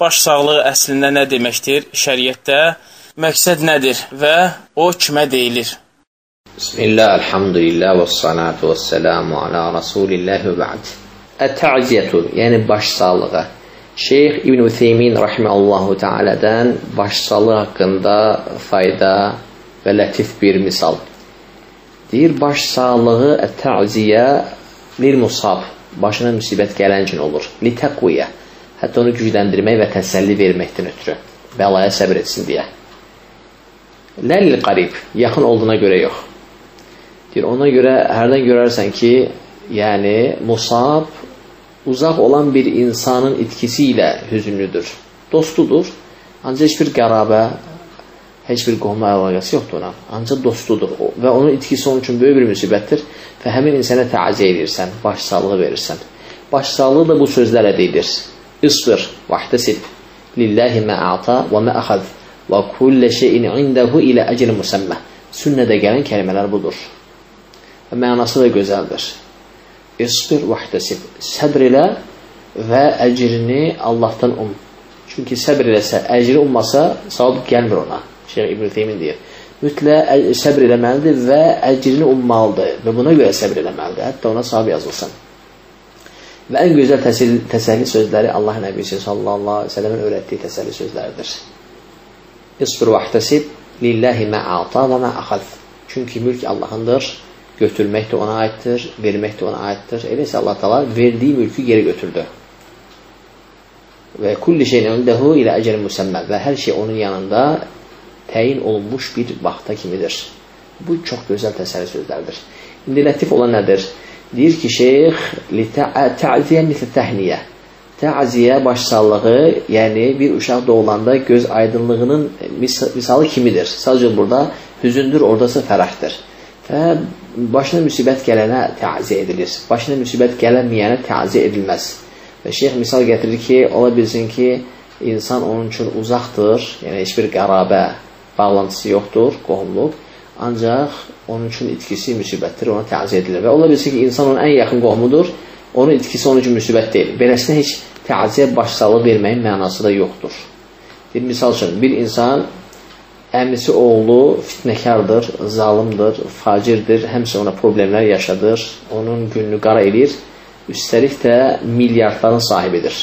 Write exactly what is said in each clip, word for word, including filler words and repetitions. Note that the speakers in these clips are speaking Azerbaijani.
baş sağlığı əslində nə deməkdir? Şəriətdə məqsəd nədir və o kimə deyilir? Bismillah, elhamdülillah və salatu və selamu ala Rasulillah və ba'd. Ət-tə'ziyyətu, yəni baş sağlığı. Şeyx İbn Ütheymin rahimehullahu ta'aladan baş sağlığı haqqında fayda və lətif bir misal. Deyir, baş sağlığı ət-tə'ziyyə bir musab, başına müsibət gələn üçün olur. Li-təqviyə, hətta onu gücləndirmək və təsəlli verməkdən ötürü, bəlaya səbr etsin deyə. Ləlil-qarib, yaxın olduğuna görə yox. Deyir, ona görə hərdən görərsən ki, yəni musab uzaq olan bir insanın itkisi ilə hüzünlüdür. Dostudur, ancaq heç bir qərabə, heç bir qohuma əlaqəsi yoxdur ona. Ancaq dostudur və onun itkisi onun üçün böyük bir müsibətdir və həmin insana təaziyyə edirsən, baş sağlığı verirsən. Baş sağlığı da bu sözlərlə deyilir. İsbir və ihtəsib lillahi mə a'ta və mə əxəd və kullə şeyin indəhu ilə əcr müsəmmə. Sünnədə gələn kəlmələr budur. Və mənası da gözəldir. İsbir və ihtəsib. Səbr elə və əcrini Allahdan um. Çünki səbr eləsə, əcri ummasa, savab gəlmir ona. Şeyh İbn Ütheymin deyir. Mütləq səbr eləməlidir və əcrini ummalıdır və buna görə səbr eləməlidir. Hətta ona savab yazılsın. Və ən gözəl təsəlli, təsəlli sözləri Allah Nəbisi sallallahu aleyhi ve sellemin öyrətdiyi təsəlli sözləridir. İsbir və ihtəsib lillahi mə a'ta və mə əxəz. Çünki mülk Allahındır, götürmək də ona aiddir, vermək də ona aiddir. Eləsə Allah Taala verdiyi mülkü geri götürdü. Və kulli şeyin indəhu ilə əcr müsəmmə və hər şey onun yanında təyin olunmuş bir vaxta kimidir. Bu çox gözəl təsəlli sözlərdir. İndi lətif olan nədir? Deyir ki, şeyx tə'ziyyə misl təhniyə. Tə'ziyyə baş sağlığı, yəni bir uşaq doğulanda göz aydınlığının misalı kimidir. Sadəcə burada hüzündür, oradası fərəhdir. Və başına müsibət gələnə tə'ziyyə edilir. Başına müsibət gələnməyənə tə'ziyyə edilməz. Və şeyx misal gətirir ki, ola bilsin ki, insan onun üçün uzaqdır, yəni heç bir qərabə bağlantısı yoxdur, qohumluq, ancaq onun üçün itkisi müsibətdir, ona təziyyə edilir. Və ola bilsin ki, insan onun ən yaxın qohumudur, onun itkisi onun üçün müsibət deyil. Beləsinə heç təziyyə baş sağlığı verməyin mənası da yoxdur. Bir misal üçün, bir insan əmisi oğlu fitnəkardır, zalimdir, facirdir, həmsə ona problemlər yaşadır, onun gününü qara edir, üstəlik də milyardların sahibidir.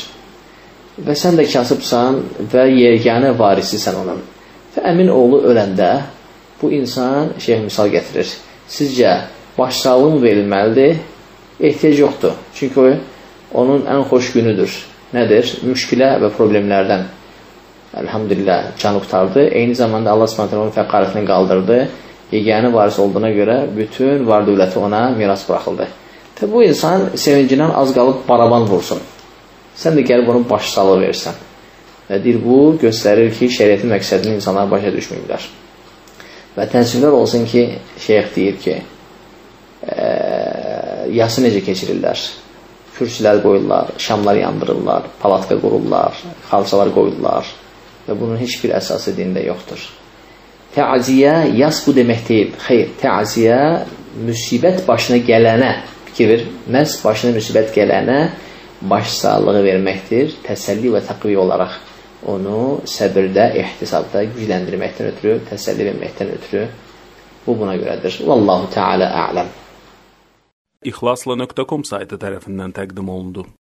Və sən də kasıbsan və yeganə varisisən onun. Və əmin oğlu öləndə bu insan, şeyh misal gətirir, sizcə baş sağlığı mı verilməlidir? Ehtiyac yoxdur. Çünki o, onun ən xoş günüdür. Nədir? Müşkilə və problemlərdən elhamdülillah canı qurtardı. Eyni zamanda Allah Subhanahu onun fəqarətini qaldırdı. Yeganə varis olduğuna görə bütün var dövləti ona miras buraxıldı. Və bu insan sevincindən az qalıb baraban vursun. Sən də gəlib onun baş sağlığı verirsən. Və deyir, bu göstərir ki, şəriətin məqsədini insanlar başa düşməyirlər. Və təəssüflər olsun ki, şeyx deyir ki, e, yası necə keçirirlər? Kürsülər qoyurlar, şamlar yandırırlar, palatka qururlar, xalçalar qoyurlar və bunun heç bir əsası dində yoxdur. Təaziyyə, yas bu demək deyil. Xeyr, təaziyyə müsibət başına gələnə, fikir ver, məhz başına müsibət gələnə baş sağlığı verməkdir, təsəlli və təqviyə olaraq onu səbirdə, ihtisabda gücləndirməkdən ötürü, təsəlli verməkdən ötürü bu buna görədir. Vallahu Teala a'lam. İxlasla nöqtə com saytı tərəfindən təqdim olundu.